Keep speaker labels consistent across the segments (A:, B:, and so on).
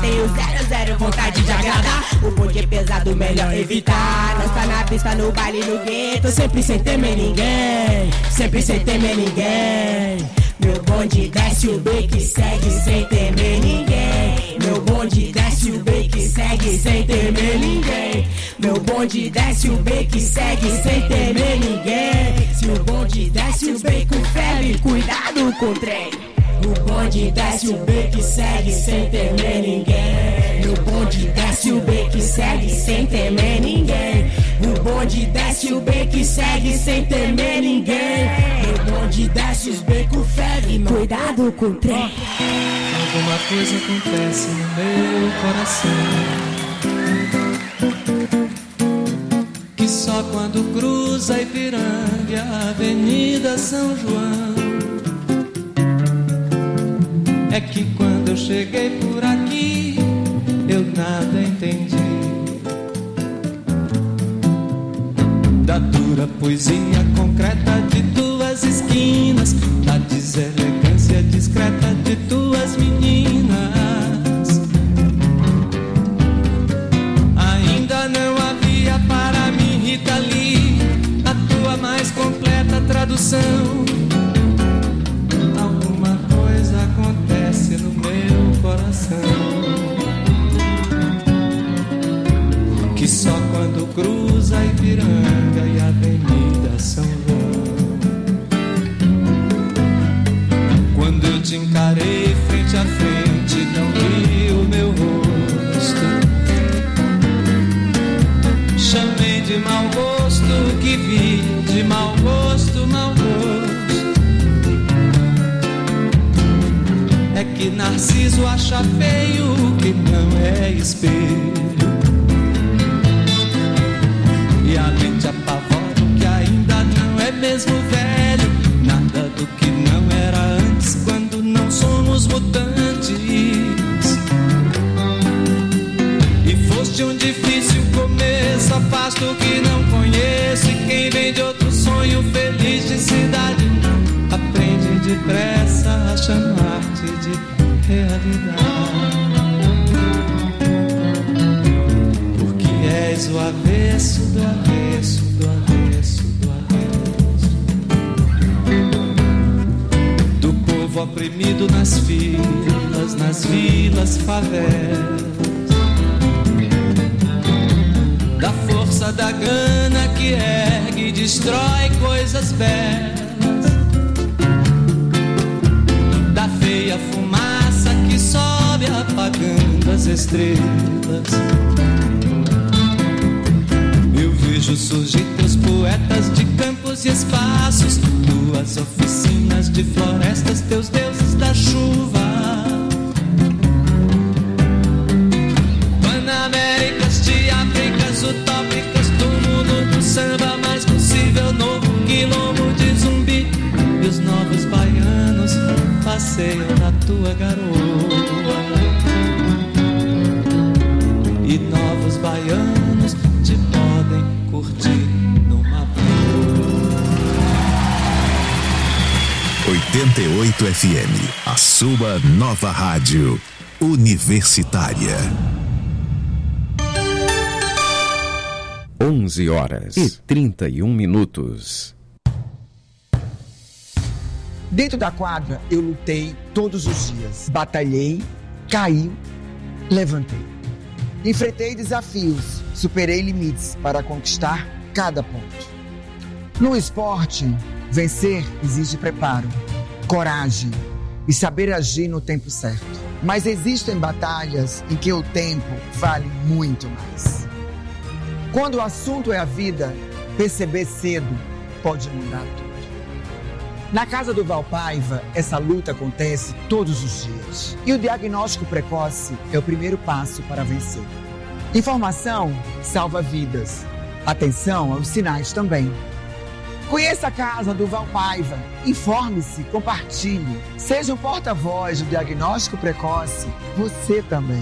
A: tenho zero vontade de agradar. O bonde é pesado, melhor evitar. Nós tá na pista, no baile, no gueto, sempre sem temer ninguém, sempre sem temer ninguém. Meu bonde desce o beco e segue sem temer ninguém. Meu bonde desce o beco e segue sem temer ninguém. Meu bonde desce o beco e segue sem temer ninguém. Se o bonde desce o beco, febre, cuidado com o trem. O bonde desce o beco e segue sem temer ninguém. Meu bonde desce o beco e segue sem temer ninguém. O bonde desce o beco e segue sem temer ninguém. Meu bonde desce os becos, febre, cuidado com o trem.
B: Alguma coisa acontece no meu coração, que só quando cruza Ipiranga e a Avenida São João, é que quando eu cheguei por aqui eu nada entendi da dura poesia concreta de tuas esquinas, da deselegância discreta de tuas meninas. Ainda não havia para mim, Rita Lee, a tua mais completa tradução. Alguma coisa acontece no meu coração, que só quando cruza Ipiranga e a Avenida São João, quando eu te encarei frente a frente, não vi o meu rosto, chamei de mau gosto o que vi, de mau gosto, mau gosto. É que Narciso acha feio o que não é espelho, e a mente apavora o que ainda não é mesmo velho. Nada do que não era antes, quando não somos mutantes. E foste um difícil começo, afasto o que não conheço. E quem vem de outro sonho feliz de cidade aprende depressa a chamar-te de realidade, porque és o avesso do avesso do avesso do avesso do povo oprimido nas filas, nas vilas, favelas, da força da gana que ergue e destrói coisas belas, da feia fumaça que sobe apagando as estrelas. Eu vejo surgir teus poetas de campos e espaços, tuas oficinas de florestas, teus deuses da chuva, Panaméricas de Áfricas utópicas, do mundo do samba mais possível, novo quilombo de Zumbi, e os novos baianos passeiam na tua garoa, e novos baianos te podem curtir numa boa.
C: 88 FM, a sua nova rádio universitária.
D: 11h31.
E: Dentro da quadra, eu lutei todos os dias. Batalhei, caí, levantei. Enfrentei desafios, superei limites para conquistar cada ponto. No esporte, vencer exige preparo, coragem e saber agir no tempo certo. Mas existem batalhas em que o tempo vale muito mais. Quando o assunto é a vida, perceber cedo pode mudar tudo. Na casa do Valpaiva, essa luta acontece todos os dias. E o diagnóstico precoce é o primeiro passo para vencer. Informação salva vidas. Atenção aos sinais também. Conheça a casa do Valpaiva. Informe-se, compartilhe. Seja um porta-voz do diagnóstico precoce. Você também.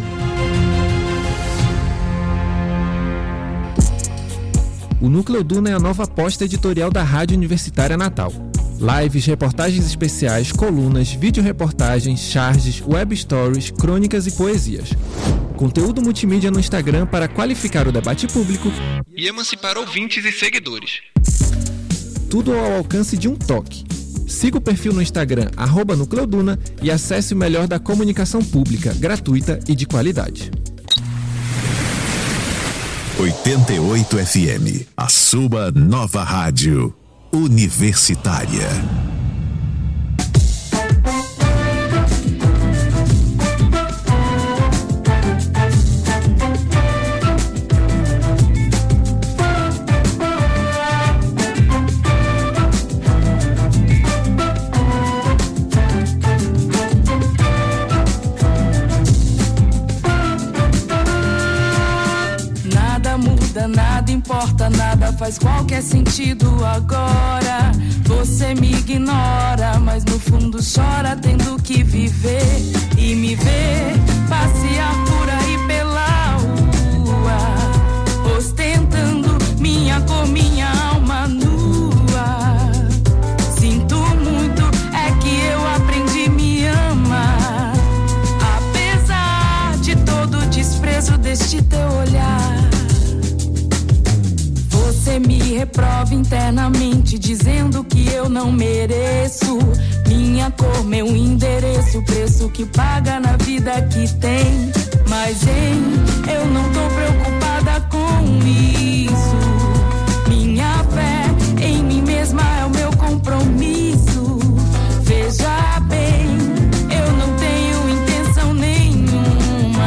F: O Núcleo Duna é a nova aposta editorial da Rádio Universitária Natal. Lives, reportagens especiais, colunas, vídeo-reportagens, charges, web stories, crônicas e poesias. conteúdo multimídia no Instagram para qualificar o debate público
D: e emancipar ouvintes e seguidores.
F: Tudo ao alcance de um toque. Siga o perfil no Instagram @Nucleoduna e acesse o melhor da comunicação pública, gratuita e de qualidade.
C: 88 FM, a sua nova rádio universitária.
G: Nada importa, nada faz qualquer sentido agora. Você me ignora, mas no fundo chora tendo que viver e me ver passear por aí pela rua, ostentando minha cor, minha alma nua. Sinto muito, é que eu aprendi me amar, apesar de todo o desprezo deste teu olhar. Você me reprova internamente, dizendo que eu não mereço minha cor, meu endereço, o preço que paga na vida que tem. Mas eu não tô preocupada com isso. Minha fé em mim mesma é o meu compromisso. Veja bem, eu não tenho intenção nenhuma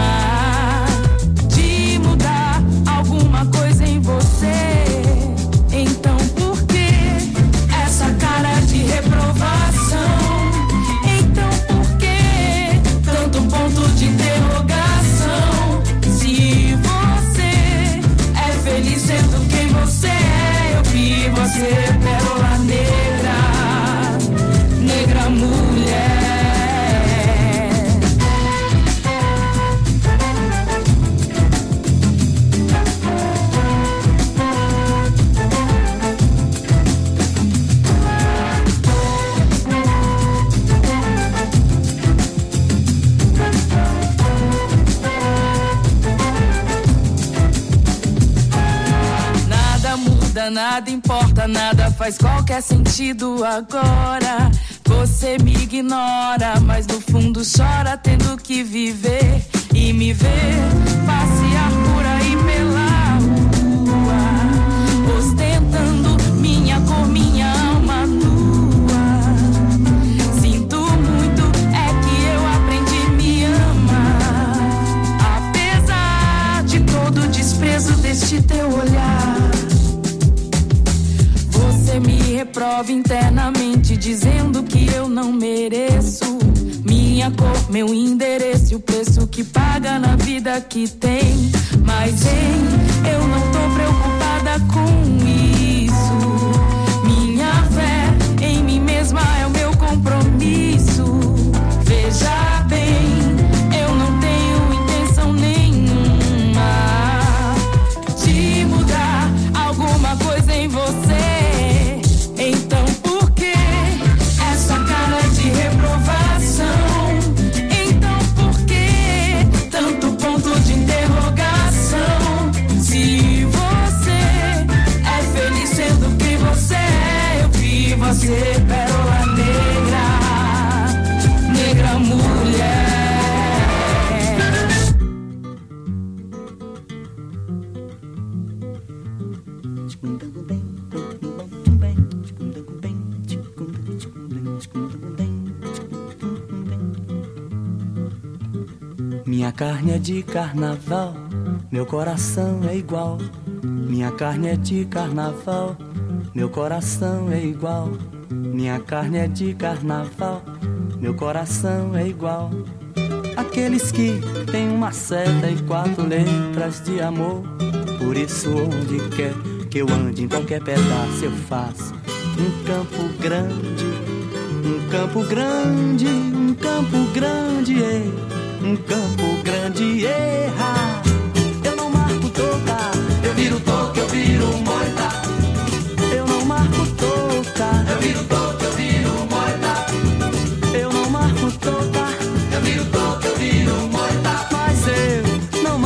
G: de mudar alguma coisa em você. Então por que essa cara de reprovação? Então por que tanto ponto de interrogação? Se você é feliz sendo quem você é, eu vi você pérola negra, negra mulher. Nada importa, nada faz qualquer sentido agora. Você me ignora, mas no fundo chora tendo que viver e me ver passear por aí pela rua, ostentando minha cor, minha alma nua. Sinto muito, é que eu aprendi a me amar, apesar de todo o desprezo deste teu olhar. Você me reprova internamente, dizendo que eu não mereço minha cor, meu endereço, o preço que paga na vida que tem. Mas eu não tô preocupada com isso. Minha fé em mim mesma é o meu compromisso. Veja bem, eu não tenho intenção nenhuma de mudar alguma coisa em você. Então por que essa cara de reprovação? Então por que tanto ponto de interrogação? Se você é feliz sendo quem você é, eu vi você pérola negra, negra mulher.
H: Minha carne é de carnaval, meu coração é igual. Minha carne é de carnaval, meu coração é igual. Minha carne é de carnaval, meu coração é igual. Aqueles que têm uma seta e 4 letras de amor. Por isso onde quer que eu ande, em qualquer pedaço eu faço um campo grande, um campo grande, um campo grande, um campo grande, erra. Eu não marco toca, eu viro toca, eu viro moita. Eu não marco toca, eu viro toca, eu viro moita. Eu não marco toca, eu viro toca, eu viro moita. Mas eu não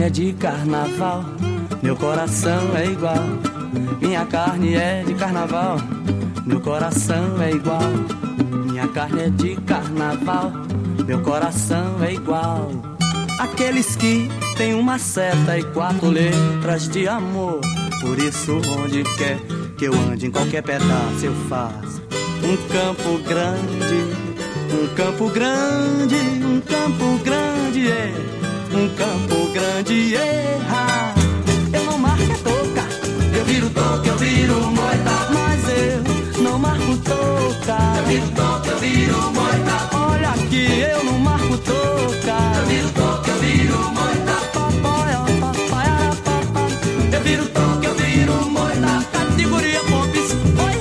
H: é de carnaval, meu coração é igual. Minha carne é de carnaval, meu coração é igual. Minha carne é de carnaval, meu coração é igual. Aqueles que tem uma seta e 4 letras de amor. Por isso onde quer que eu ande, em qualquer pedaço eu faço um campo grande, um campo grande, um campo grande, é, um campo grande, é. Eu não marco a toca, eu viro toca, eu viro moita. Mas eu não marco toca, eu viro toca, eu viro moita. Olha aqui, eu não marco toca, eu viro toca, eu viro moita. Eu viro toca, eu viro moita. Categoria Pops, oi.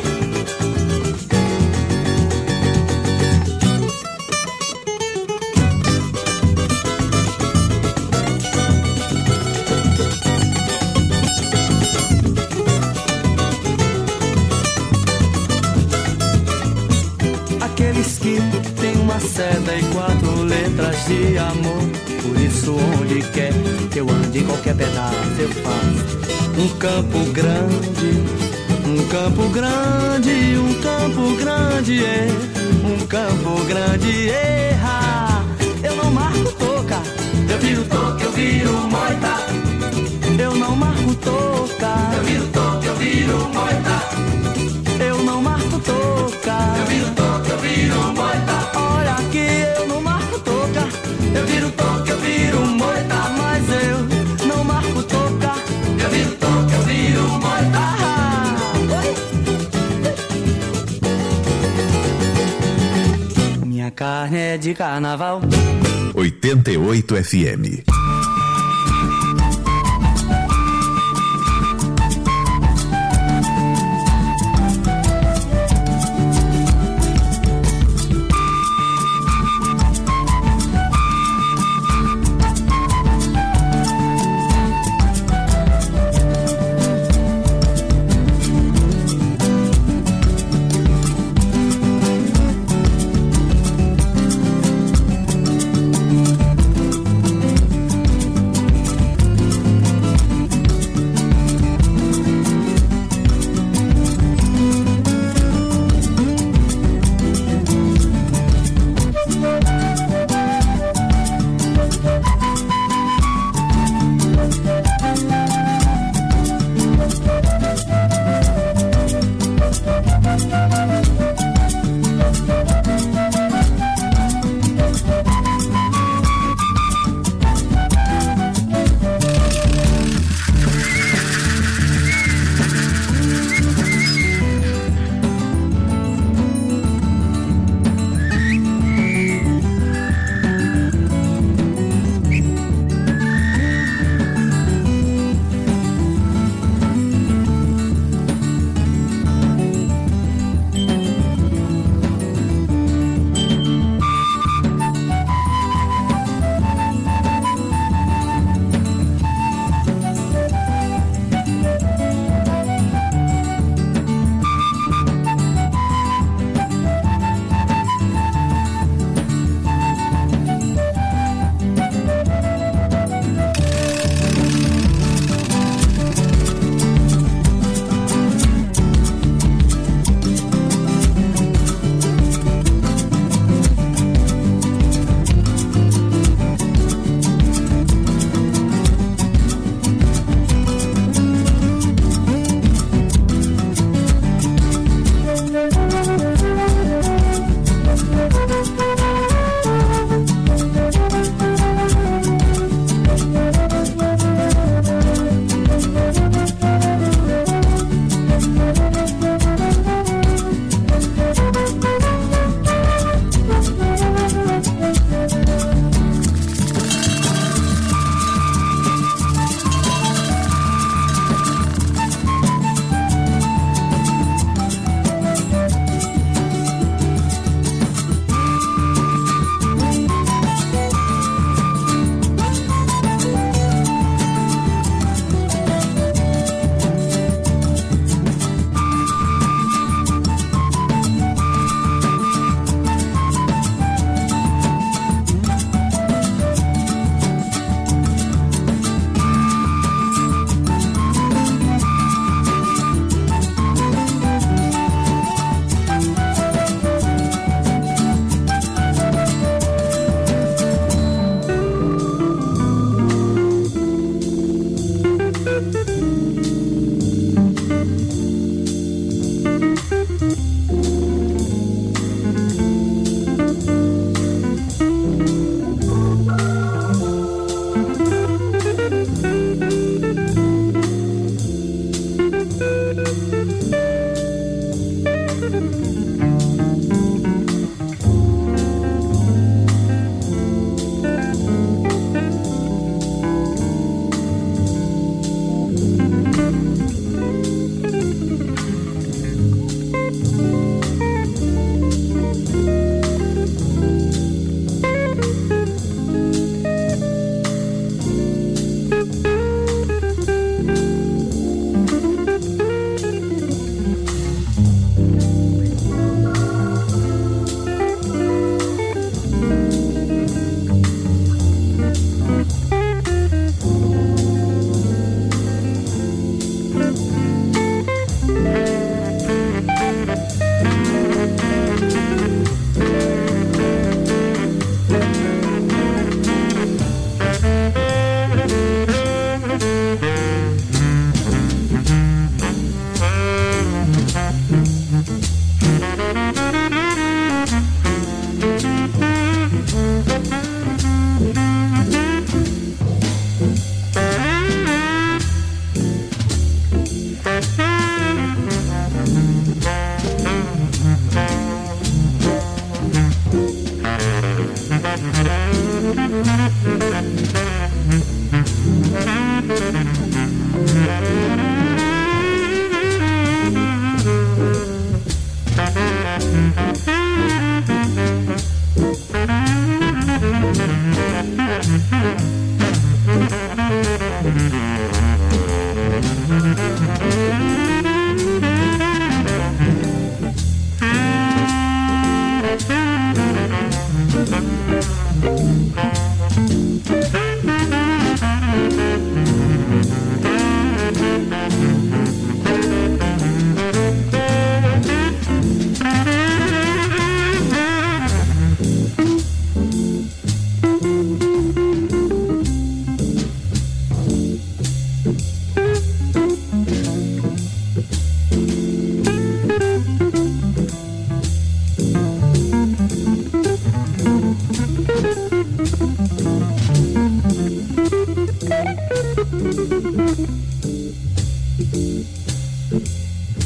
H: Aqueles que tem uma seta e 4 letras de amor. Por isso onde quer que eu ande, em qualquer pedaço eu faço um campo grande, um campo grande, um campo grande, é, um campo grande, é. Eu não marco toca, eu viro toca, eu viro moita. Eu não marco toca, eu viro toca, eu viro moita. Eu não marco toca, eu viro toca, eu viro moita. Olha aqui, eu não marco toca, eu viro toca, eu viro moita. Mas eu não marco toca, eu viro toca, eu viro moita. Minha carne é de carnaval.
C: 88 FM.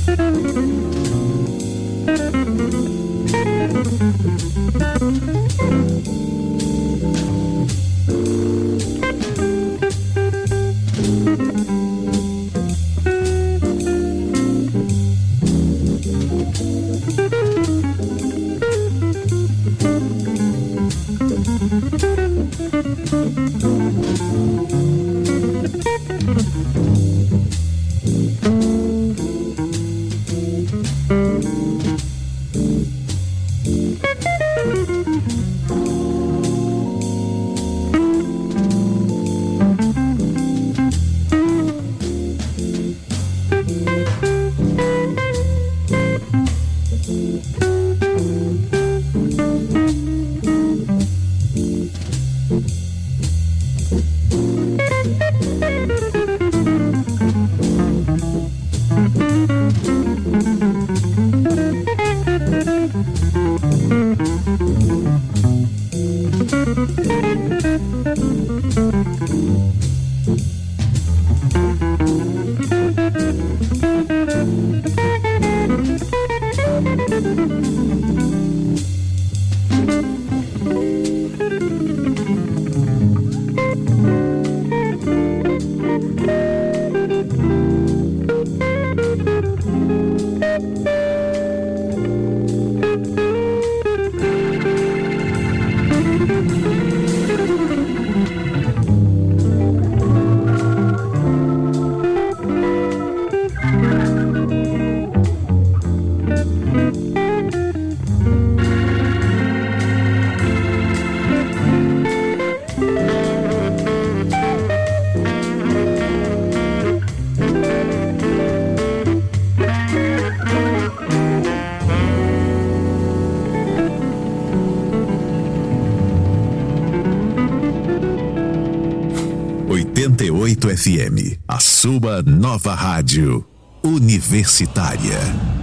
C: FM, a sua nova rádio universitária.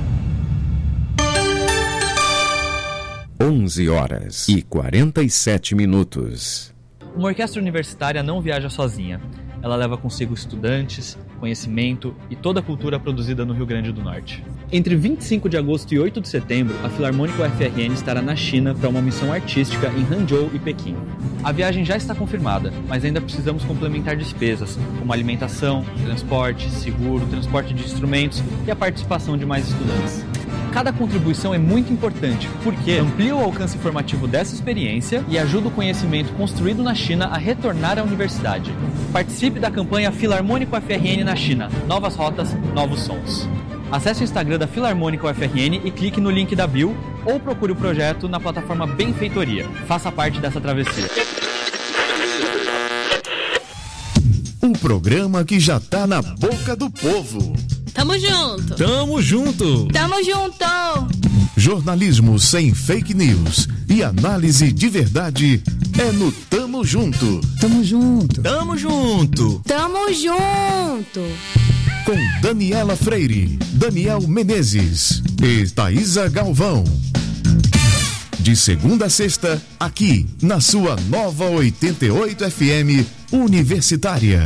I: 11h47.
J: Uma orquestra universitária não viaja sozinha. Ela leva consigo estudantes, conhecimento e toda a cultura produzida no Rio Grande do Norte. Entre 25 de agosto e 8 de setembro, a Filarmônica UFRN estará na China para uma missão artística em Hangzhou e Pequim. A viagem já está confirmada, mas ainda precisamos complementar despesas, como alimentação, transporte, seguro, transporte de instrumentos e a participação de mais estudantes. Cada contribuição é muito importante, porque amplia o alcance formativo dessa experiência e ajuda o conhecimento construído na China a retornar à universidade. Participe da campanha Filarmônica UFRN na China. Novas rotas, novos sons. Acesse o Instagram da Filarmônica UFRN e clique no link da bio ou procure o projeto na plataforma Benfeitoria. Faça parte dessa travessia.
C: Um programa que já tá na boca do povo.
K: Tamo junto.
F: Tamo junto.
K: Tamo junto.
C: Jornalismo sem fake news e análise de verdade é no Tamo Junto.
E: Tamo junto.
F: Tamo junto.
K: Tamo junto.
C: Com Daniela Freire, Daniel Menezes e Thaisa Galvão. De segunda a sexta, aqui na sua nova 88 FM Universitária.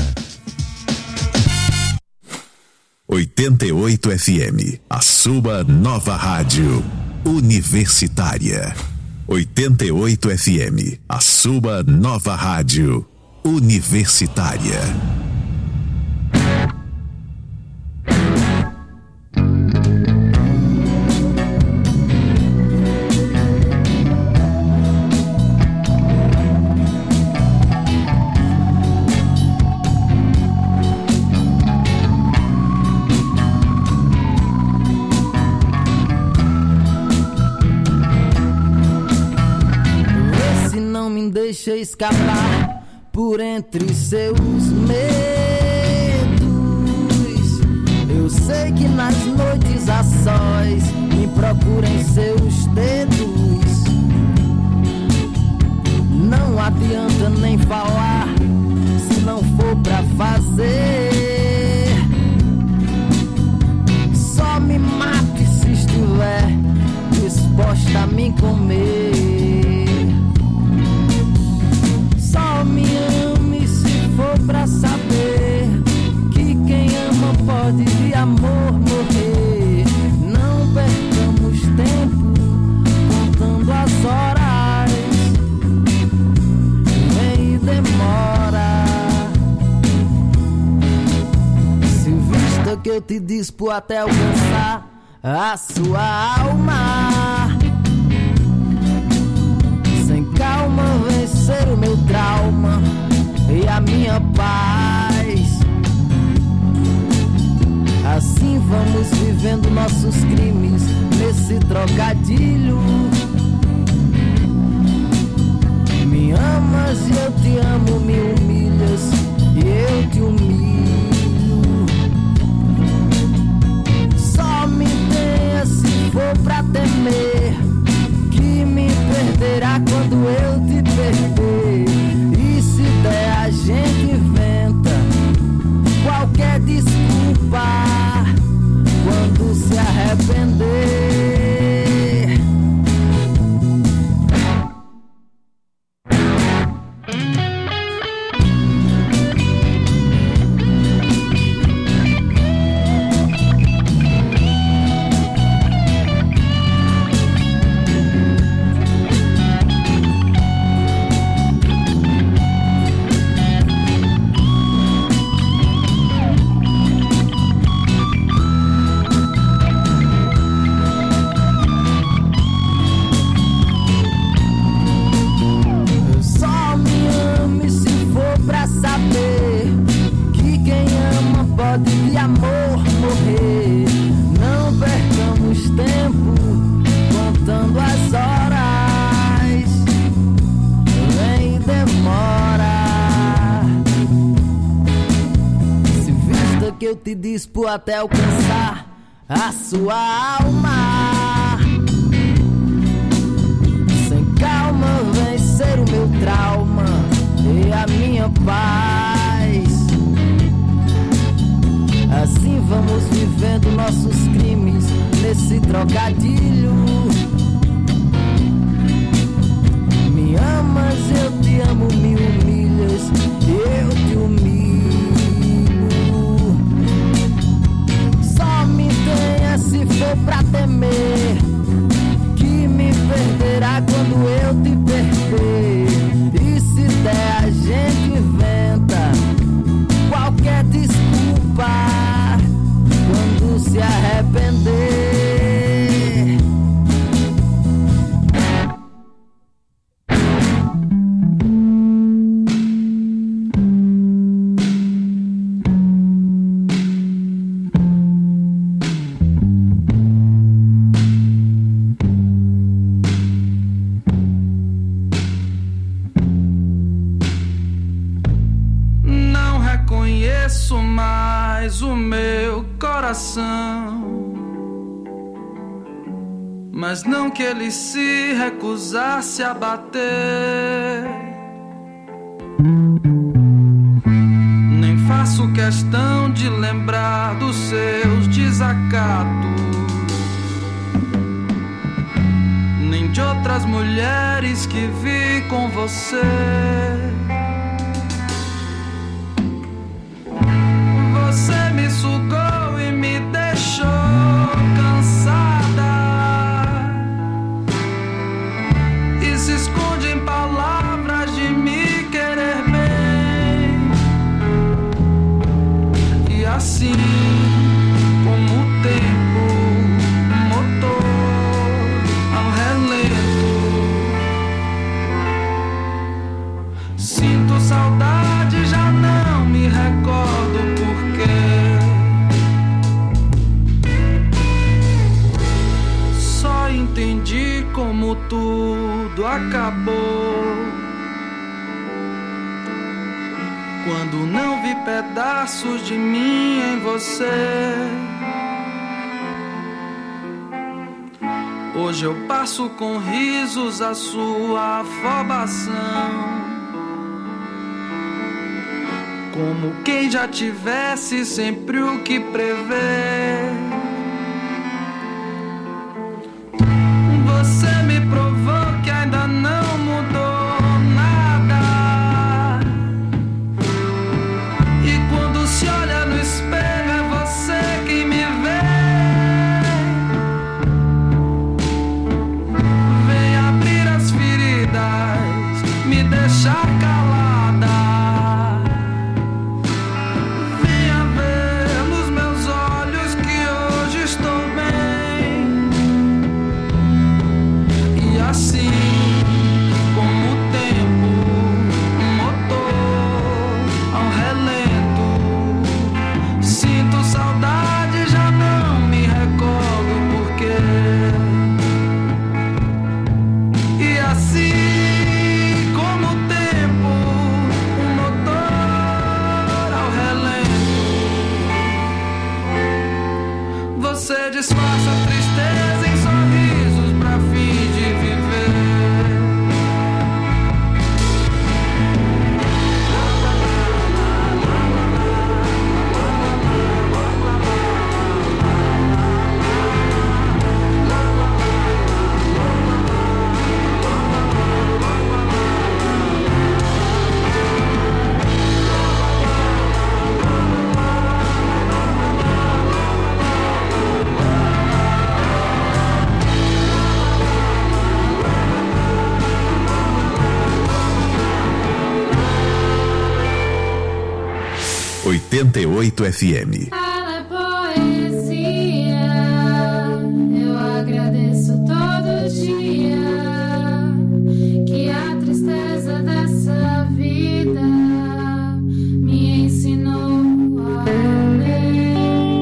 C: 88 FM, a sua nova rádio universitária. 88 FM, a sua nova rádio universitária.
L: Deixa escapar por entre seus medos. Eu sei que nas noites a sós me procurem seus dedos. Não adianta nem falar se não for pra fazer. Só me mate se estiver disposta a me comer. Só me ame se for pra saber que quem ama pode de amor morrer. dispo até alcançar a sua alma. Sem calma vencer o meu trauma e a minha paz. Assim vamos vivendo nossos crimes nesse trocadilho. Me amas e eu te amo, me humilhas e eu te humilho. Só me tenha se for pra temer, que me perderá quando eu te perder. E se der a gente inventa qualquer desculpa quando se arrepender. Eu te dispo até alcançar a sua alma. Sem calma vencer o meu trauma e a minha paz. Assim vamos vivendo nossos crimes nesse trocadilho. Me amas, eu te amo, me humilhas, eu te humilho. Se for pra temer, que me perderá quando eu te perder. E se der a gente inventa qualquer desculpa quando se arrepender.
B: Mais o meu coração, mas não que ele se recusasse a bater. Nem faço questão de lembrar dos seus desacatos, nem de outras mulheres que vi com você. Você me sugou e me deixou cansada, e se esconde em palavras de me querer bem. E assim como o tempo, motor ao relento, sinto saudade, já não me recordo porquê. Só entendi como tudo acabou quando não vi pedaços de mim em você. Hoje eu passo com risos a sua afobação, como quem já tivesse sempre o que prever. Você me provou que ainda não mudou nada, e quando se olha no espelho é você quem me vê. Vem abrir as feridas, me deixar calada. Venha ver nos meus olhos que
C: 88 FM.
I: Fala poesia, eu agradeço todo dia que a tristeza dessa vida me ensinou a ler.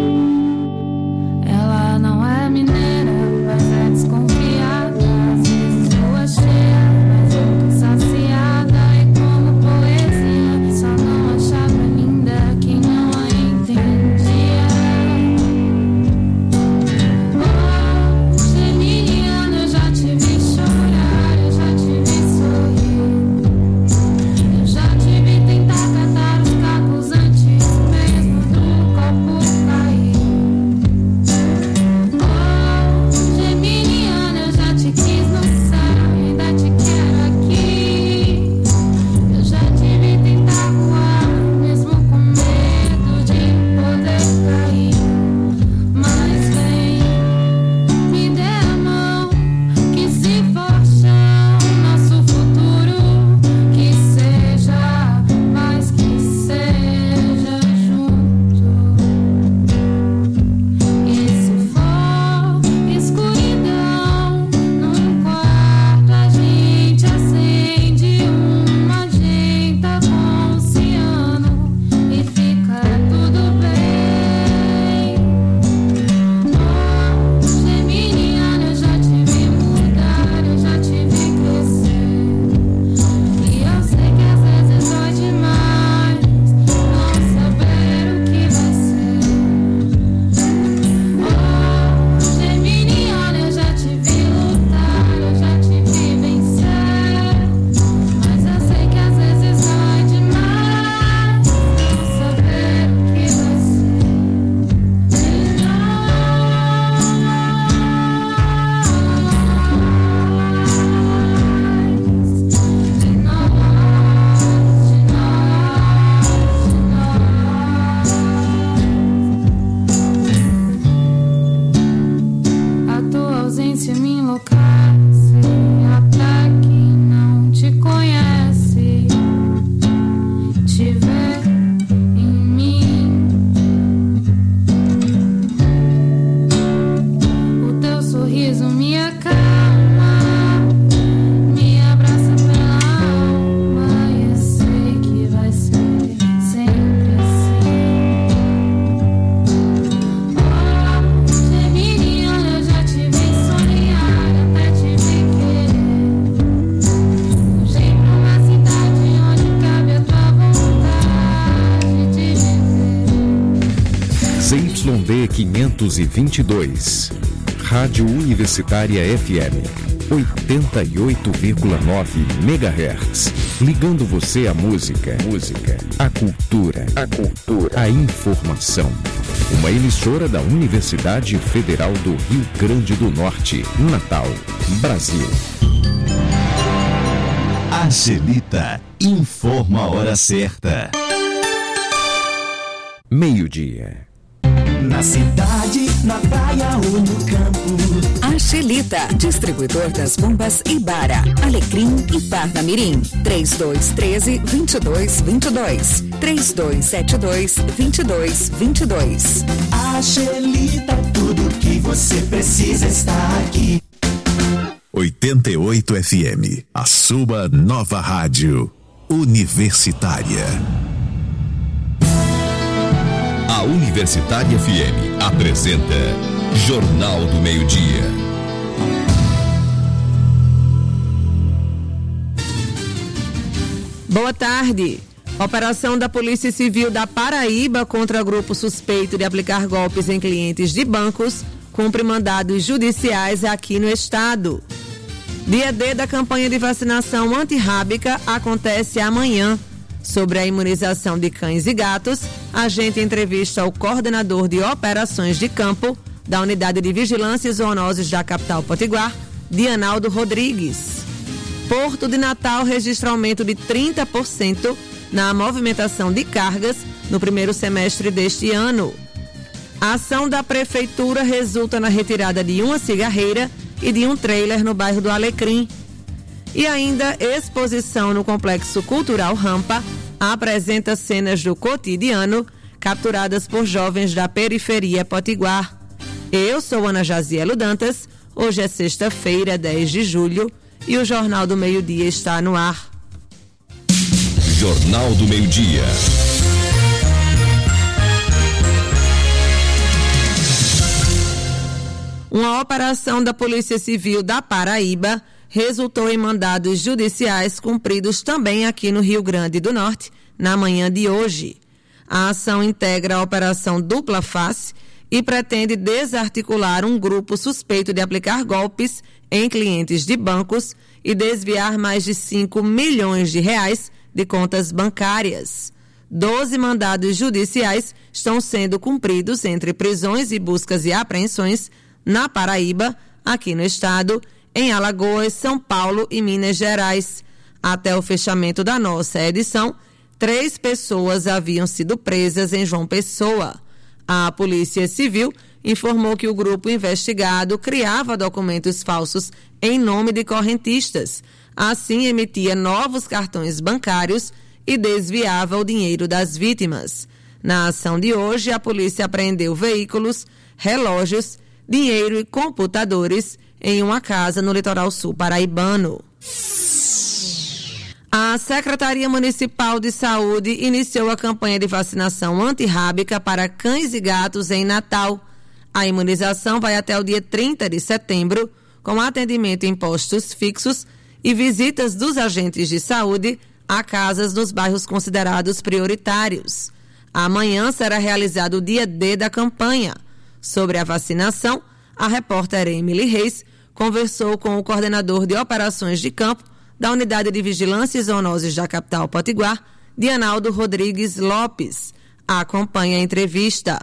I: Ela não é mineira, mas é desconfiada, às vezes lua cheia, mas eu tô saciada. É como poesia, só não achava linda quem não a entendia. Oh, geminiano, eu já te vi chorar, eu já te vi sorrir, eu já te vi tentar catar os cacos antes mesmo do copo cair. Oh, geminiano, eu já te quis no céu e ainda te quero aqui. Eu já te vi tentar voar, mesmo com medo de poder cair. Mas vem, me dê a mão, que se for chão, nosso futuro, que seja, mas que seja junto. E se for escuridão, num quarto a gente acende uma magenta com ciano e fica tudo bem. Oh, geminiano, eu já te vi mudar, eu já te vi crescer. E eu sei que às vezes dói demais não saber o que vai ser. Oh, geminiano, eu já te vi lutar, eu já te vi vencer. Mas eu sei que às vezes dói demais não saber o que vai ser. A tua ausência me enlouquece, até quem não te conhece te vê em mim. O teu sorriso me acalma, me abraça pela alma e eu sei que vai ser sempre assim. Oh, geminiano, eu já te vi sonhar, até te vi querer. Fugir pra uma cidade onde cabe a tua vontade de viver.
M: ZYD 522, Rádio Universitária FM, 88,9 MHz. Ligando você à música, à cultura, à informação. Uma emissora da Universidade Federal do Rio Grande do Norte, Natal, Brasil.
C: Angelita informa a hora certa.
M: Meio-dia.
N: Na cidade, na praia ou no campo.
O: Angelita, distribuidor das bombas Ibara, Alecrim e Parnamirim. 3213-2222. 3272-2222.
N: Angelita, tudo que você precisa está aqui.
C: 88 FM, a sua nova rádio universitária.
P: A Universitária FM apresenta Jornal do Meio-Dia.
Q: Boa tarde. Operação da Polícia Civil da Paraíba contra grupo suspeito de aplicar golpes em clientes de bancos cumpre mandados judiciais aqui no estado. Dia D da campanha de vacinação antirrábica acontece amanhã. Sobre a imunização de cães e gatos, a gente entrevista o coordenador de operações de campo da Unidade de Vigilância e Zoonoses da capital Potiguar, Dianaldo Rodrigues. Porto de Natal registra aumento de 30% na movimentação de cargas no primeiro semestre deste ano. A ação da Prefeitura resulta na retirada de uma cigarreira e de um trailer no bairro do Alecrim. E ainda, exposição no Complexo Cultural Rampa apresenta cenas do cotidiano capturadas por jovens da periferia potiguar. Eu sou Ana Jazielo Dantas, hoje é sexta-feira, 10 de julho, e o Jornal do Meio-Dia está no ar.
P: Jornal do Meio-Dia.
Q: Uma operação da Polícia Civil da Paraíba resultou em mandados judiciais cumpridos também aqui no Rio Grande do Norte, na manhã de hoje. A ação integra a Operação Dupla Face e pretende desarticular um grupo suspeito de aplicar golpes em clientes de bancos e desviar mais de 5 milhões de reais de contas bancárias. 12 mandados judiciais estão sendo cumpridos entre prisões e buscas e apreensões na Paraíba, aqui no estado, em Alagoas, São Paulo e Minas Gerais. Até o fechamento da nossa edição, 3 pessoas haviam sido presas em João Pessoa. A Polícia Civil informou que o grupo investigado criava documentos falsos em nome de correntistas, assim emitia novos cartões bancários e desviava o dinheiro das vítimas. Na ação de hoje, a polícia apreendeu veículos, relógios, dinheiro e computadores em uma casa no litoral sul paraibano. A Secretaria Municipal de Saúde iniciou a campanha de vacinação antirrábica para cães e gatos em Natal. A imunização vai até o dia 30 de setembro, com atendimento em postos fixos e visitas dos agentes de saúde a casas nos bairros considerados prioritários. Amanhã será realizado o dia D da campanha. Sobre a vacinação, a repórter Emily Reis conversou com o coordenador de operações de campo da Unidade de Vigilância e Zoonoses da capital potiguar, Dianaldo Rodrigues Lopes. Acompanhe a entrevista.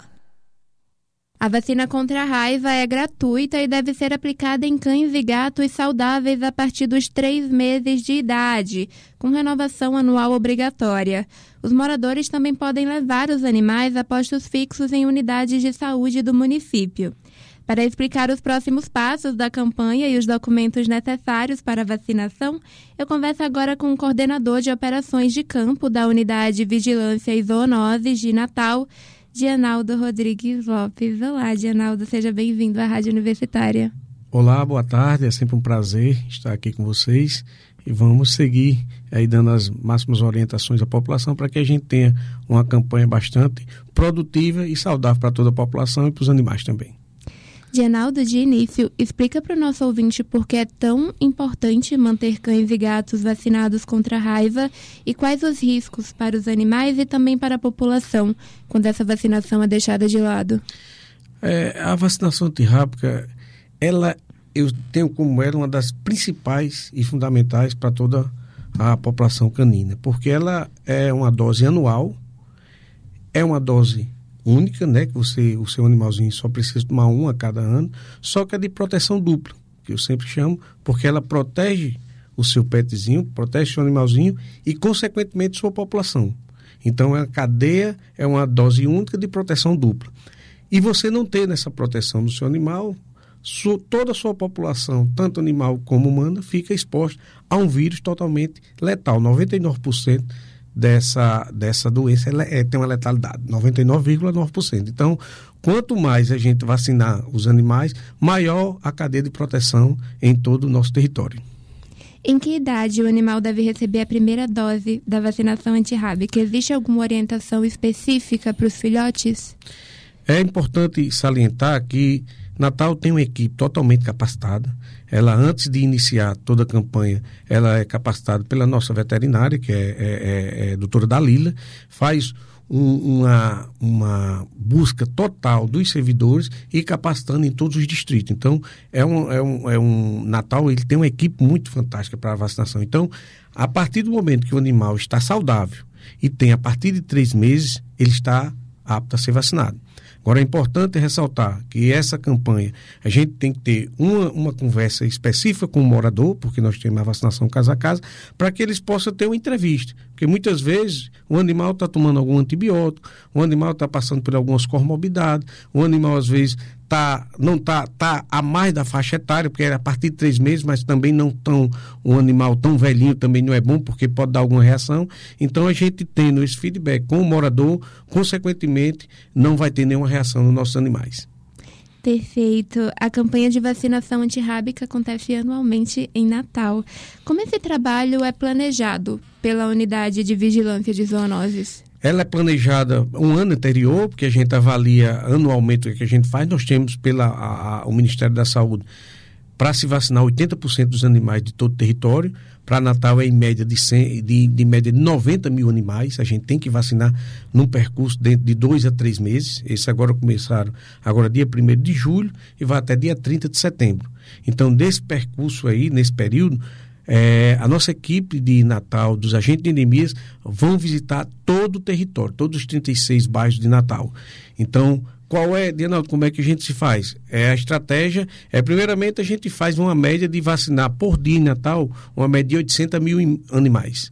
R: A vacina contra a raiva é gratuita e deve ser aplicada em cães e gatos saudáveis a partir dos 3 meses de idade, com renovação anual obrigatória. Os moradores também podem levar os animais a postos fixos em unidades de saúde do município. Para explicar os próximos passos da campanha e os documentos necessários para a vacinação, eu converso agora com o coordenador de operações de campo da Unidade de Vigilância e Zoonoses de Natal, Dianaldo Rodrigues Lopes. Olá, Dianaldo, seja bem-vindo à Rádio Universitária.
S: Olá, boa tarde, é sempre um prazer estar aqui com vocês e vamos seguir aí dando as máximas orientações à população para que a gente tenha uma campanha bastante produtiva e saudável para toda a população e para os animais também.
R: Dianaldo, de início, explica para o nosso ouvinte por que é tão importante manter cães e gatos vacinados contra a raiva e quais os riscos para os animais e também para a população quando essa vacinação é deixada de lado.
S: A vacinação antirrábica, eu tenho como ela uma das principais e fundamentais para toda a população canina, porque ela é uma dose anual, é uma dose única, né, que o seu animalzinho só precisa tomar uma a cada ano, só que é de proteção dupla, que eu sempre chamo, porque ela protege o seu petzinho, protege o seu animalzinho e, consequentemente, sua população. Então, a cadeia é uma dose única de proteção dupla. E você não ter nessa proteção do seu animal, toda a sua população, tanto animal como humana, fica exposta a um vírus totalmente letal. 99% dessa doença tem uma letalidade, 99,9%. Então, quanto mais a gente vacinar os animais, maior a cadeia de proteção em todo o nosso território.
R: Em que idade o animal deve receber a primeira dose da vacinação antirrábica? Existe alguma orientação específica para os filhotes?
S: É importante salientar que Natal tem uma equipe totalmente capacitada. Ela, antes de iniciar toda a campanha, ela é capacitada pela nossa veterinária, que é a doutora Dalila, faz uma busca total dos servidores e capacitando em todos os distritos. Então, Natal, ele tem uma equipe muito fantástica para a vacinação. Então, a partir do momento que o animal está saudável e tem, a partir de 3 meses, ele está apto a ser vacinado. Agora, é importante ressaltar que essa campanha, a gente tem que ter uma conversa específica com o morador, porque nós temos a vacinação casa a casa, para que eles possam ter uma entrevista. Porque muitas vezes o animal está tomando algum antibiótico, o animal está passando por algumas comorbidades, o animal às vezes não tá a mais da faixa etária, porque era a partir de 3 meses, mas também não tão, um animal tão velhinho também não é bom, porque pode dar alguma reação. Então a gente tendo esse feedback com o morador, consequentemente não vai ter nenhuma reação nos nossos animais.
R: Perfeito. A campanha de vacinação antirrábica acontece anualmente em Natal. Como esse trabalho é planejado pela Unidade de Vigilância de Zoonoses?
S: Ela é planejada um ano anterior, porque a gente avalia anualmente o que a gente faz. Nós temos o Ministério da Saúde para se vacinar 80% dos animais de todo o território. Para Natal é em média de média de 90 mil animais. A gente tem que vacinar num percurso dentro de 2 a 3 meses. Esse agora começaram dia 1º de julho e vai até dia 30 de setembro. Então, desse percurso aí, nesse período, a nossa equipe de Natal, dos agentes de endemias, vão visitar todo o território, todos os 36 bairros de Natal. Então, Dianaldo, como é que a gente se faz? A estratégia primeiramente, a gente faz uma média de vacinar por dia em Natal, uma média de 800 mil animais.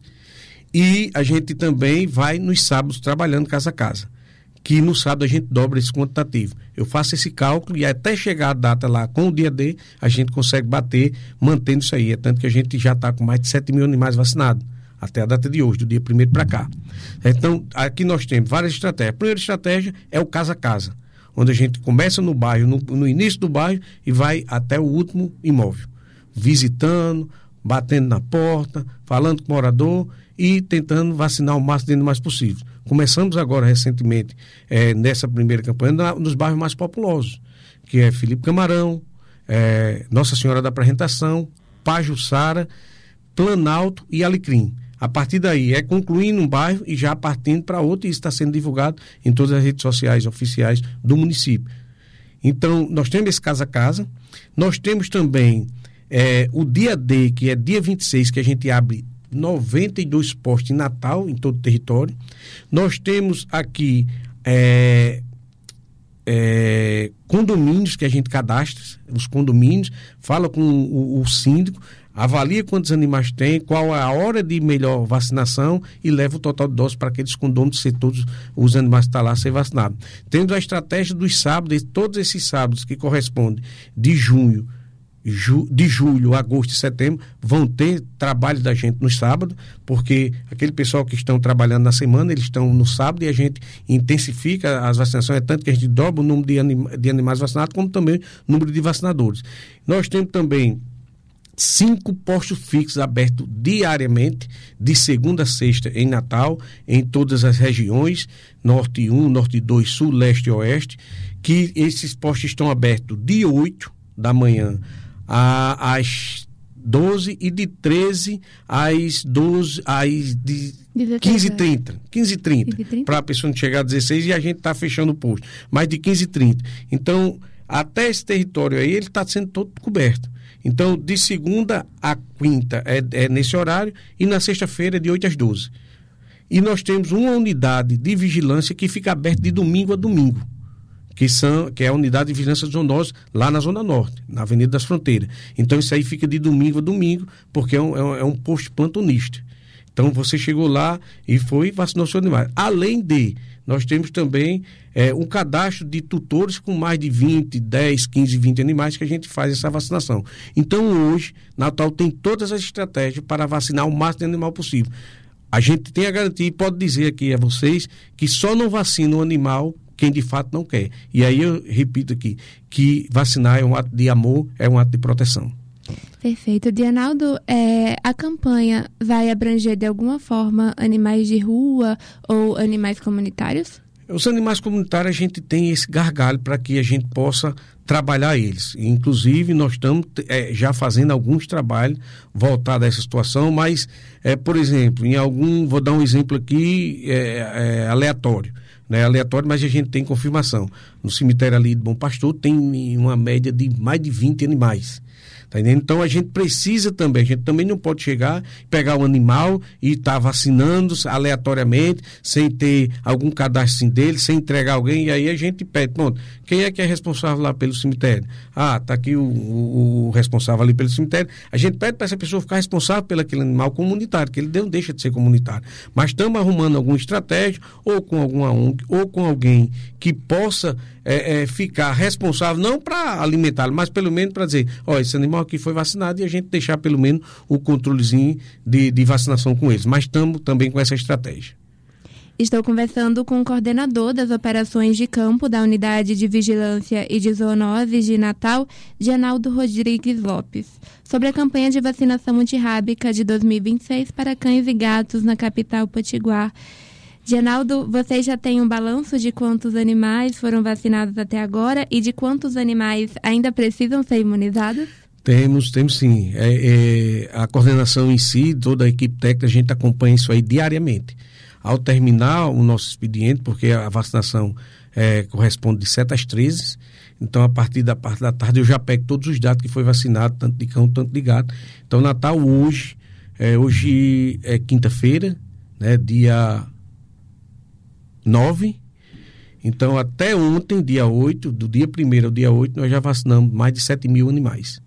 S: E a gente também vai nos sábados trabalhando casa a casa, que no sábado a gente dobra esse quantitativo. Eu faço esse cálculo e até chegar a data lá com o dia D, a gente consegue bater mantendo isso aí. É tanto que a gente já está com mais de 7 mil animais vacinados, até a data de hoje, do dia 1º para cá. Então, aqui nós temos várias estratégias. A primeira estratégia é o casa a casa, onde a gente começa no bairro, no início do bairro e vai até o último imóvel, visitando, batendo na porta, falando com o morador e tentando vacinar o máximo de animais possível. Começamos agora recentemente, nessa primeira campanha, nos bairros mais populosos, que é Felipe Camarão, Nossa Senhora da Apresentação, Pajuçara, Planalto e Alecrim. A partir daí, concluindo um bairro e já partindo para outro, e isso está sendo divulgado em todas as redes sociais oficiais do município. Então, nós temos esse casa a casa. Nós temos também o dia D, que é dia 26, que a gente abre 92 postos em Natal, em todo o território. Nós temos aqui condomínios que a gente cadastra, os condomínios, fala com o síndico, avalia quantos animais tem, qual é a hora de melhor vacinação e leva o total de doses para aqueles condomínios, ser todos os animais que estão lá ser vacinados. Temos a estratégia dos sábados, todos esses sábados que correspondem de julho, agosto e setembro, vão ter trabalho da gente no sábado, porque aquele pessoal que estão trabalhando na semana, eles estão no sábado e a gente intensifica as vacinações, tanto que a gente dobra o número de animais vacinados, como também o número de vacinadores. Nós temos também 5 postos fixos abertos diariamente, de segunda a sexta em Natal, em todas as regiões, Norte 1, Norte 2, Sul, Leste e Oeste, que esses postos estão abertos de 8 da manhã às 12 e de 13 às 15h30, para a pessoa não chegar a 16 e a gente está fechando o posto, mas de 15h30. Então, até esse território aí, ele está sendo todo coberto. Então, de segunda a quinta é nesse horário e na sexta-feira é de 8 às 12. E nós temos uma unidade de vigilância que fica aberta de domingo a domingo, que é a unidade de vigilância zoonose lá na Zona Norte, na Avenida das Fronteiras. Então, isso aí fica de domingo a domingo, porque é um posto plantonista. Então, você chegou lá e vacinou seu animal. Além de, nós temos também um cadastro de tutores com mais de 10, 15, 20 animais que a gente faz essa vacinação. Então, hoje, Natal tem todas as estratégias para vacinar o máximo de animal possível. A gente tem a garantia e pode dizer aqui a vocês que só não vacina um animal quem de fato não quer. E aí eu repito aqui, que vacinar é um ato de amor, é um ato de proteção.
R: Perfeito. Dianaldo, a campanha vai abranger de alguma forma animais de rua ou animais comunitários?
S: Os animais comunitários, a gente tem esse gargalho para que a gente possa trabalhar eles. Inclusive, nós estamos já fazendo alguns trabalhos voltados a essa situação, mas, por exemplo, vou dar um exemplo aqui aleatório. Aleatório, mas a gente tem confirmação. No cemitério ali de Bom Pastor tem uma média de mais de 20 animais. Tá entendendo? Então a gente precisa também, a gente também não pode chegar, pegar um animal e estar vacinando aleatoriamente, sem ter algum cadastro dele, sem entregar alguém, e aí a gente pede, pronto, quem é que é responsável lá pelo cemitério? Tá aqui o responsável ali pelo cemitério. A gente pede para essa pessoa ficar responsável pelo aquele animal comunitário, que ele não deixa de ser comunitário. Mas estamos arrumando alguma estratégia, ou com alguma ONG, ou com alguém que possa ficar responsável, não para alimentá-lo, mas pelo menos para dizer, esse animal aqui foi vacinado, e a gente deixar pelo menos o controlezinho de vacinação com eles. Mas estamos também com essa estratégia.
R: Estou conversando com o coordenador das operações de campo da Unidade de Vigilância e de Zoonoses de Natal, Genaldo Rodrigues Lopes, sobre a campanha de vacinação antirrábica de 2026 para cães e gatos na capital potiguar. Genaldo, vocês já têm um balanço de quantos animais foram vacinados até agora e de quantos animais ainda precisam ser imunizados?
S: Temos sim. A coordenação em si, toda a equipe técnica, a gente acompanha isso aí diariamente. Ao terminar o nosso expediente, porque a vacinação corresponde de 7 às 13, então a partir da parte da tarde eu já pego todos os dados que foi vacinado, tanto de cão, tanto de gato. Então, Natal hoje é quinta-feira, né, dia 9. Então, até ontem, dia 8, do dia 1º ao dia 8, nós já vacinamos mais de 7 mil animais.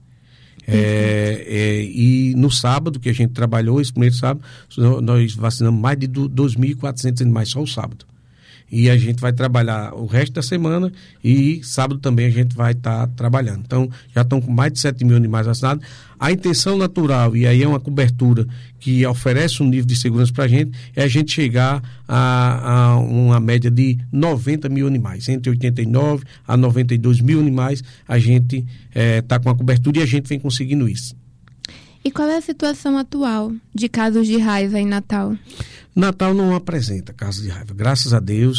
S: E no sábado, que a gente trabalhou, esse primeiro sábado, nós vacinamos mais de 2.400 animais só o sábado. E a gente vai trabalhar o resto da semana e sábado também a gente vai estar trabalhando. Então, já estão com mais de 7 mil animais vacinados. A intenção natural, e aí é uma cobertura que oferece um nível de segurança para a gente, é a gente chegar a uma média de 90 mil animais. Entre 89 a 92 mil animais, a gente está com a cobertura e a gente vem conseguindo isso.
R: E qual é a situação atual de casos de raiva em Natal?
S: Natal não apresenta casos de raiva, graças a Deus.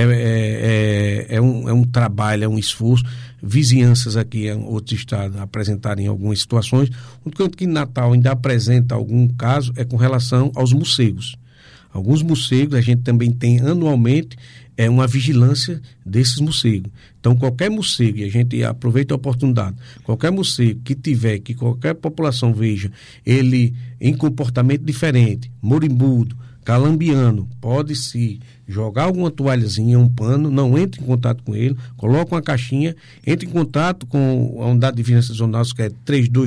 S: É um trabalho, é um esforço. Vizinhanças aqui em outros estados apresentarem algumas situações. O que Natal ainda apresenta algum caso é com relação aos morcegos. Alguns morcegos a gente também tem anualmente uma vigilância desses morcegos. Então, qualquer morcego, e a gente aproveita a oportunidade, qualquer morcego que qualquer população veja ele em comportamento diferente, morimbudo, calambiano, pode-se jogar alguma toalhazinha, um pano, não entre em contato com ele, coloca uma caixinha, entre em contato com a unidade de vigilância zonal, que é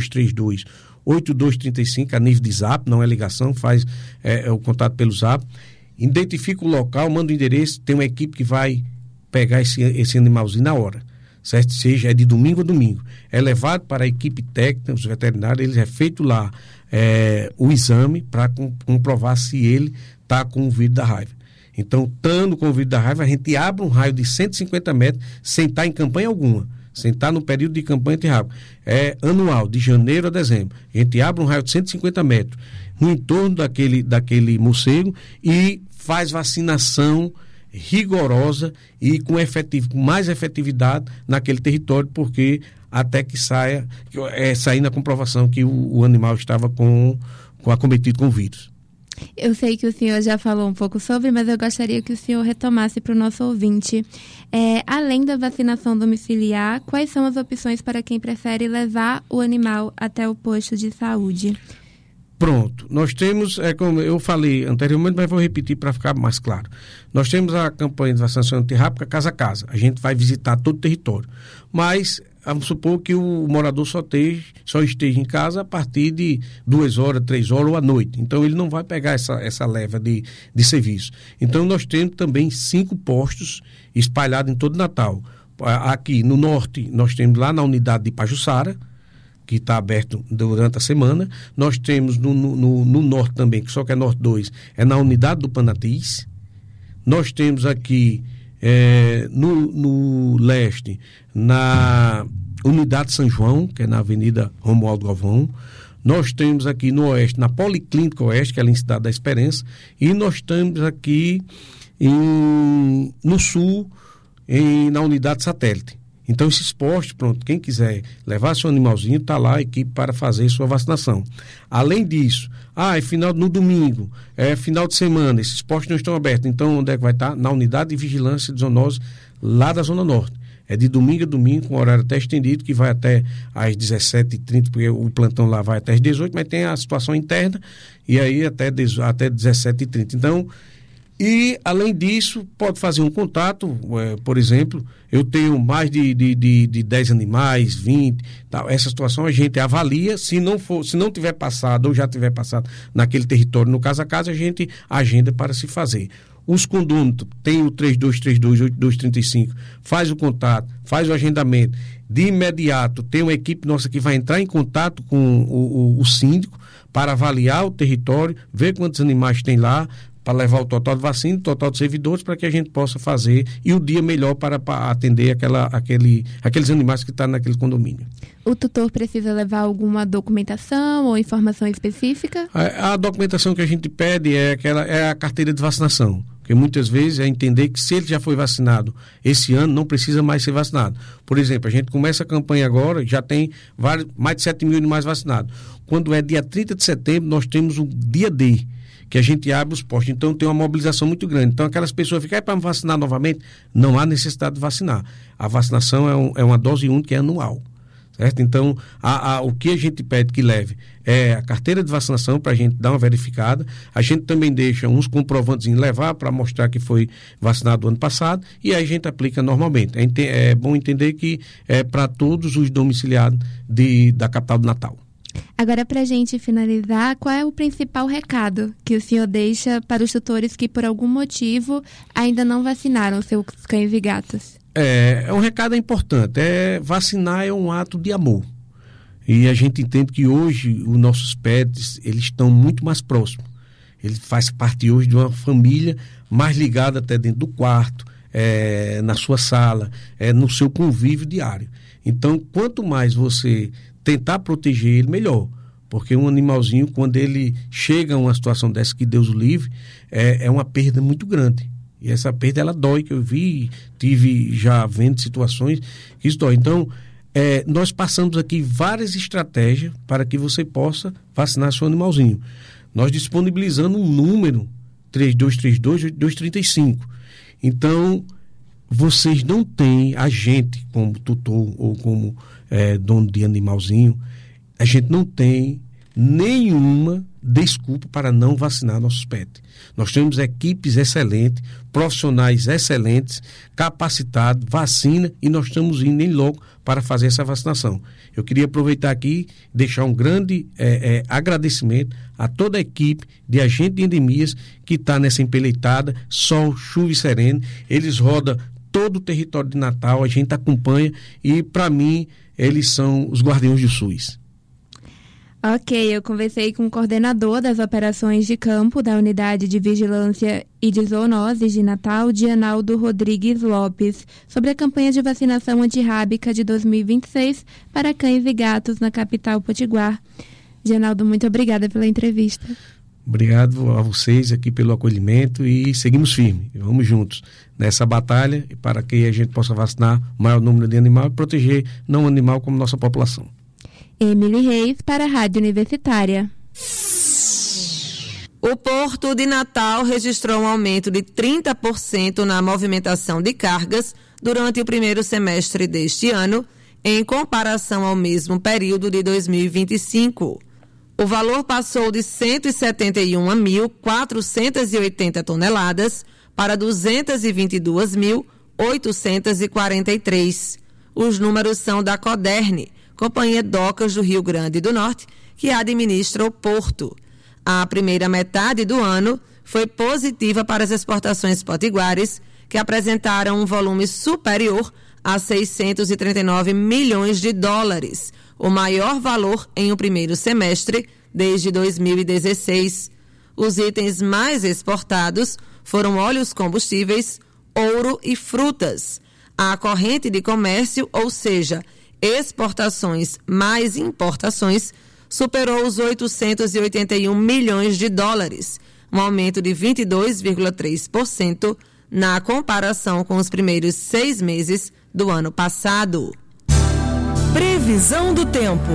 S: 3232-8235, a nível de zap, não é ligação, faz o contato pelo zap, identifica o local, manda o endereço, tem uma equipe que vai pegar esse animalzinho na hora, certo? Seja de domingo a domingo. É levado para a equipe técnica, os veterinários, eles é feito lá o exame para comprovar se ele está com o vírus da raiva. Então, estando com o vírus da raiva, a gente abre um raio de 150 metros sem estar em campanha alguma, sem estar no período de campanha antirrábica. É anual, de janeiro a dezembro. A gente abre um raio de 150 metros no entorno daquele morcego e faz vacinação rigorosa e com mais efetividade naquele território, porque até que sair na comprovação que o animal estava acometido com o vírus.
R: Eu sei que o senhor já falou um pouco sobre, mas eu gostaria que o senhor retomasse para o nosso ouvinte. Além da vacinação domiciliar, quais são as opções para quem prefere levar o animal até o posto de saúde?
S: Pronto, nós temos, como eu falei anteriormente, mas vou repetir para ficar mais claro. Nós temos a campanha de vacinação antirrábica casa a casa. A gente vai visitar todo o território. Mas vamos supor que o morador só esteja em casa a partir de 2 horas, 3 horas ou à noite. Então, ele não vai pegar essa leva de serviço. Então, nós temos também 5 postos espalhados em todo Natal. Aqui no norte, nós temos lá na unidade de Pajuçara, que está aberto durante a semana. Nós temos no norte também, que só que é Norte 2, é na unidade do Panatis. Nós temos aqui no leste, na unidade São João, que é na Avenida Romualdo Galvão. Nós temos aqui no oeste, na Policlínica Oeste, que é ali em Cidade da Esperança. E nós temos aqui no sul, na unidade Satélite. Então, esses postos, pronto, quem quiser levar seu animalzinho, está lá a equipe para fazer sua vacinação. Além disso, no domingo, final de semana, esses postos não estão abertos. Então, onde é que vai estar? Na unidade de vigilância de zoonose, lá da Zona Norte. É de domingo a domingo, com horário até estendido, que vai até às 17h30, porque o plantão lá vai até às 18h, mas tem a situação interna, e aí até 17h30. Então, e, além disso, pode fazer um contato, por exemplo, eu tenho mais de 10 animais, 20, tal. Essa situação a gente avalia, se não tiver passado ou já tiver passado naquele território, no casa a casa, a gente agenda para se fazer. os condôminos, tem o 3232-8235, faz o contato, faz o agendamento. De imediato, tem uma equipe nossa que vai entrar em contato com o síndico para avaliar o território, ver quantos animais tem lá, para levar o total de vacina, o total de servidores, para que a gente possa fazer e o dia melhor para atender aqueles animais que estão naquele condomínio.
R: O tutor precisa levar alguma documentação ou informação específica?
S: A documentação que a gente pede é a carteira de vacinação, porque muitas vezes é entender que se ele já foi vacinado esse ano, não precisa mais ser vacinado. Por exemplo, a gente começa a campanha agora, já tem mais de 7 mil animais vacinados. Quando é dia 30 de setembro, nós temos o dia D, que a gente abre os postos, então tem uma mobilização muito grande. Então aquelas pessoas ficam para me vacinar novamente, não há necessidade de vacinar. A vacinação é uma dose única, é anual, certo? Então o que a gente pede que leve é a carteira de vacinação para a gente dar uma verificada. A gente também deixa uns comprovantes em levar para mostrar que foi vacinado ano passado e aí a gente aplica normalmente. É bom entender que é para todos os domiciliados da capital do Natal.
R: Agora, para a gente finalizar, qual é o principal recado que o senhor deixa para os tutores que, por algum motivo, ainda não vacinaram seus cães e gatos?
S: Um recado importante. Vacinar é um ato de amor. E a gente entende que hoje os nossos pets, eles estão muito mais próximos. Ele faz parte hoje de uma família mais ligada até dentro do quarto, na sua sala, no seu convívio diário. Então, quanto mais você tentar proteger ele, melhor. Porque um animalzinho, quando ele chega a uma situação dessa, que Deus o livre, é uma perda muito grande. E essa perda, ela dói, que eu tive já vendo situações que isso dói. Então, nós passamos aqui várias estratégias para que você possa vacinar seu animalzinho. Nós disponibilizando um número 3232-8235. Então, vocês não têm, a gente como tutor ou como dono de animalzinho, a gente não tem nenhuma desculpa para não vacinar nossos pets. Nós temos equipes excelentes, profissionais excelentes, capacitados, vacina, e nós estamos indo em logo para fazer essa vacinação. Eu queria aproveitar aqui e deixar um grande agradecimento a toda a equipe de agentes de endemias que está nessa empeleitada, sol, chuva e sereno. Eles rodam todo o território de Natal, a gente acompanha e, para mim, eles são os guardiões do SUS.
R: Ok, eu conversei com o coordenador das operações de campo da Unidade de Vigilância e de Zoonoses de Natal, Dianaldo Rodrigues Lopes, sobre a campanha de vacinação antirrábica de 2026 para cães e gatos na capital potiguar. Dianaldo, muito obrigada pela entrevista.
S: Obrigado a vocês aqui pelo acolhimento e seguimos firmes. Vamos juntos nessa batalha para que a gente possa vacinar o maior número de animais e proteger não o animal como nossa população.
R: Emily Reis para a Rádio Universitária.
Q: O Porto de Natal registrou um aumento de 30% na movimentação de cargas durante o primeiro semestre deste ano, em comparação ao mesmo período de 2025. O valor passou de 171.480 toneladas para 222.843. Os números são da Coderne, Companhia Docas do Rio Grande do Norte, que administra o porto. A primeira metade do ano foi positiva para as exportações potiguares, que apresentaram um volume superior a 639 milhões de dólares, o maior valor em um primeiro semestre desde 2016. Os itens mais exportados foram óleos combustíveis, ouro e frutas. A corrente de comércio, ou seja, exportações mais importações, superou os 881 milhões de dólares, um aumento de 22,3% na comparação com os primeiros 6 meses do ano passado. Previsão do tempo.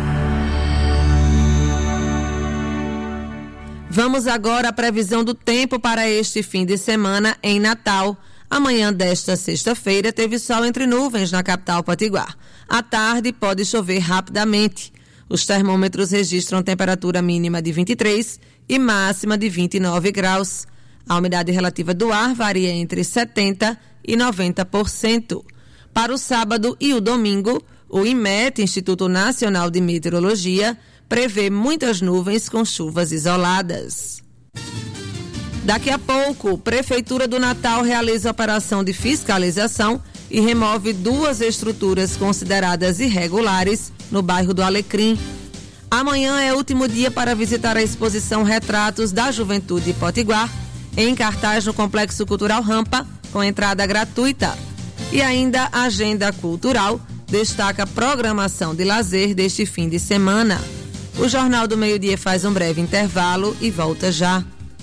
Q: Vamos agora à previsão do tempo para este fim de semana em Natal. Amanhã desta sexta-feira teve sol entre nuvens na capital potiguar. À tarde pode chover rapidamente. Os termômetros registram temperatura mínima de 23 e máxima de 29 graus. A umidade relativa do ar varia entre 70% e 90%. Para o sábado e o domingo, o IMET, Instituto Nacional de Meteorologia, prevê muitas nuvens com chuvas isoladas. Daqui a pouco, Prefeitura do Natal realiza operação de fiscalização e remove 2 estruturas consideradas irregulares no bairro do Alecrim. Amanhã é o último dia para visitar a exposição Retratos da Juventude Potiguar, em cartaz no Complexo Cultural Rampa, com entrada gratuita. E ainda a agenda cultural destaca a programação de lazer deste fim de semana. O Jornal do Meio-Dia faz um breve intervalo e volta já.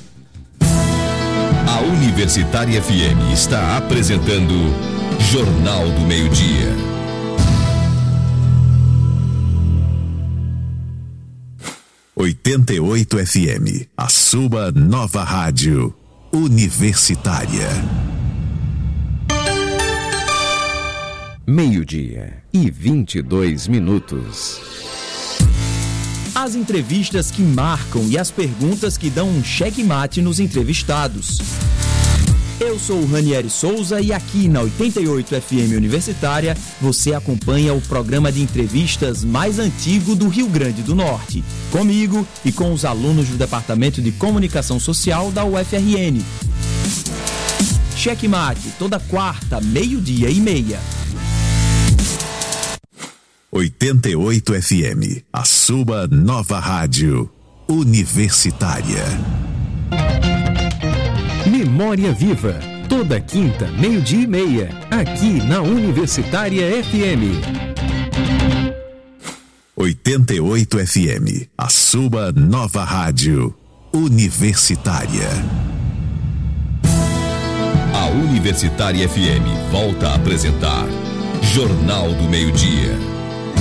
P: A Universitária FM está apresentando Jornal do Meio-Dia. ...88 FM, a sua nova rádio universitária.
M: Meio-dia e 22 minutos.
T: As entrevistas que marcam e as perguntas que dão um checkmate nos entrevistados. Eu sou o Ranieri Souza e aqui na 88 FM Universitária você acompanha o programa de entrevistas mais antigo do Rio Grande do Norte. Comigo e com os alunos do Departamento de Comunicação Social da UFRN. Checkmate, toda quarta, 12:30.
P: 88 FM, a sua nova rádio universitária.
M: Memória Viva, toda quinta, 12:30, aqui na Universitária FM.
P: 88 FM, a sua nova rádio universitária. A Universitária FM volta a apresentar Jornal do Meio-Dia.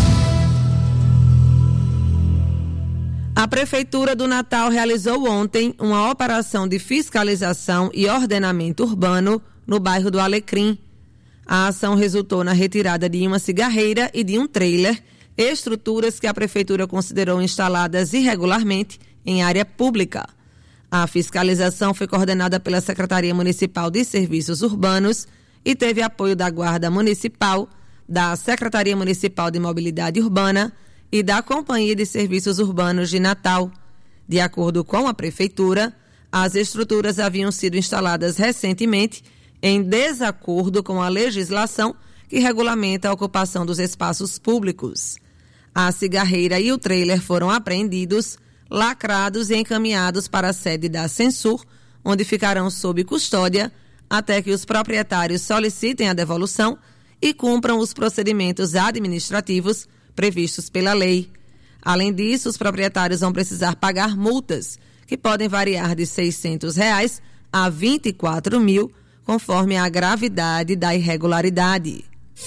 Q: A Prefeitura do Natal realizou ontem uma operação de fiscalização e ordenamento urbano no bairro do Alecrim. A ação resultou na retirada de uma cigarreira e de um trailer, estruturas que a Prefeitura considerou instaladas irregularmente em área pública. A fiscalização foi coordenada pela Secretaria Municipal de Serviços Urbanos e teve apoio da Guarda Municipal, da Secretaria Municipal de Mobilidade Urbana e da Companhia de Serviços Urbanos de Natal. De acordo com a Prefeitura, as estruturas haviam sido instaladas recentemente em desacordo com a legislação que regulamenta a ocupação dos espaços públicos. A cigarreira e o trailer foram apreendidos, lacrados e encaminhados para a sede da Censur, onde ficarão sob custódia até que os proprietários solicitem a devolução e cumpram os procedimentos administrativos previstos pela lei. Além disso, os proprietários vão precisar pagar multas, que podem variar de R$ 600 a R$ 24.000, conforme a gravidade da irregularidade.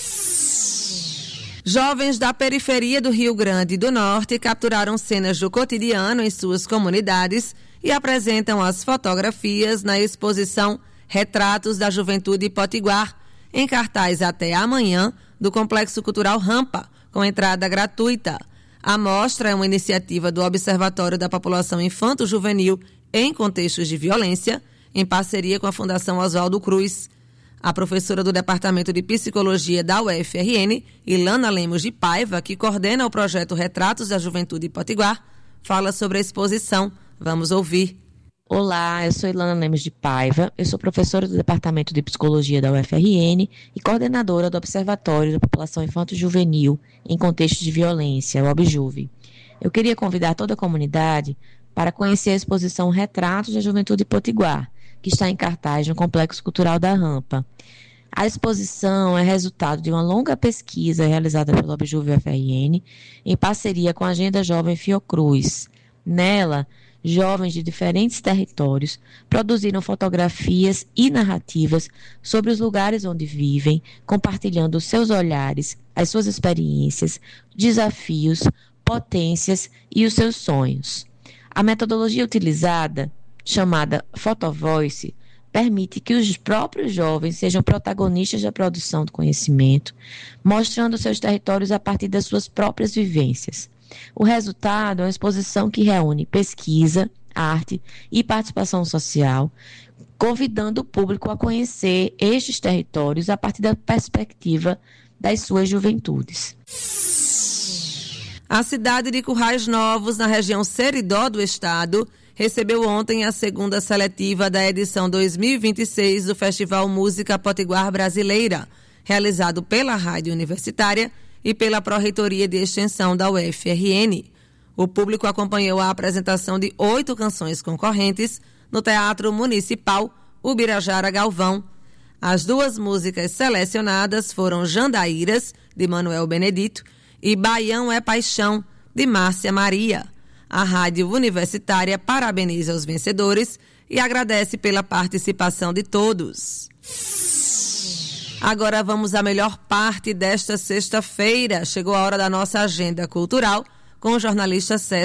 Q: Jovens da periferia do Rio Grande do Norte capturaram cenas do cotidiano em suas comunidades e apresentam as fotografias na exposição Retratos da Juventude Potiguar, em cartaz até amanhã, do Complexo Cultural Rampa, com entrada gratuita. A mostra é uma iniciativa do Observatório da População Infanto-Juvenil em Contextos de Violência, em parceria com a Fundação Oswaldo Cruz. A professora do Departamento de Psicologia da UFRN, Ilana Lemos de Paiva, que coordena o projeto Retratos da Juventude Potiguar, fala sobre a exposição. Vamos ouvir.
U: Olá, eu sou Ilana Lemos de Paiva, eu sou professora do Departamento de Psicologia da UFRN e coordenadora do Observatório da População Infanto-Juvenil em Contextos de Violência, o OBJUVE. Eu queria convidar toda a comunidade para conhecer a exposição Retratos da Juventude Potiguar, que está em cartaz no Complexo Cultural da Rampa. A exposição é resultado de uma longa pesquisa realizada pelo OBJUVE UFRN em parceria com a Agenda Jovem Fiocruz. Nela, jovens de diferentes territórios produziram fotografias e narrativas sobre os lugares onde vivem, compartilhando os seus olhares, as suas experiências, desafios, potências e os seus sonhos. A metodologia utilizada, chamada Photovoice, permite que os próprios jovens sejam protagonistas da produção do conhecimento, mostrando seus territórios a partir das suas próprias vivências. O resultado é uma exposição que reúne pesquisa, arte e participação social, convidando o público a conhecer estes territórios a partir da perspectiva das suas juventudes.
Q: A cidade de Currais Novos, na região Seridó do estado, recebeu ontem a segunda seletiva da edição 2026 do Festival Música Potiguar Brasileira, realizado pela Rádio Universitária e pela Pró-Reitoria de Extensão da UFRN. O público acompanhou a apresentação de 8 canções concorrentes no Teatro Municipal Ubirajara Galvão. As 2 músicas selecionadas foram Jandaíras, de Manuel Benedito, e Baião é Paixão, de Márcia Maria. A Rádio Universitária parabeniza os vencedores e agradece pela participação de todos. Agora vamos à melhor parte desta sexta-feira. Chegou a hora da nossa agenda cultural com o jornalista César